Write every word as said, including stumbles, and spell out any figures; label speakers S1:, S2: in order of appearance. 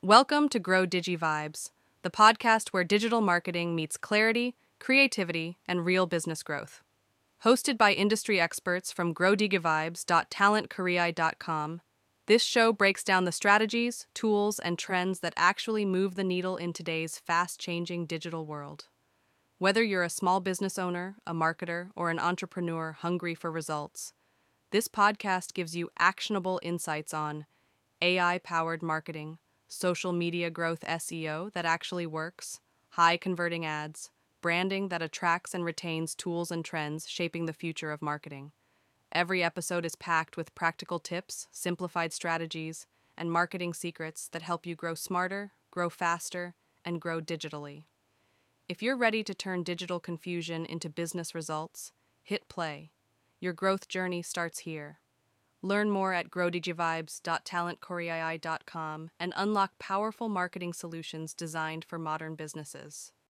S1: Welcome to Grow DigiVibes, the podcast where digital marketing meets clarity, creativity, and real business growth. Hosted by industry experts from grow digivibes dot talent career dot com, this show breaks down the strategies, tools, and trends that actually move the needle in today's fast-changing digital world. Whether you're a small business owner, a marketer, or an entrepreneur hungry for results, this podcast gives you actionable insights on A I-powered marketing, social media growth S E O that actually works, high-converting ads, branding that attracts and retains tools and trends shaping the future of marketing. Every episode is packed with practical tips, simplified strategies, and marketing secrets that help you grow smarter, grow faster, and grow digitally. If you're ready to turn digital confusion into business results, hit play. Your growth journey starts here. Learn more at grow digivibes dot talent career dot com and unlock powerful marketing solutions designed for modern businesses.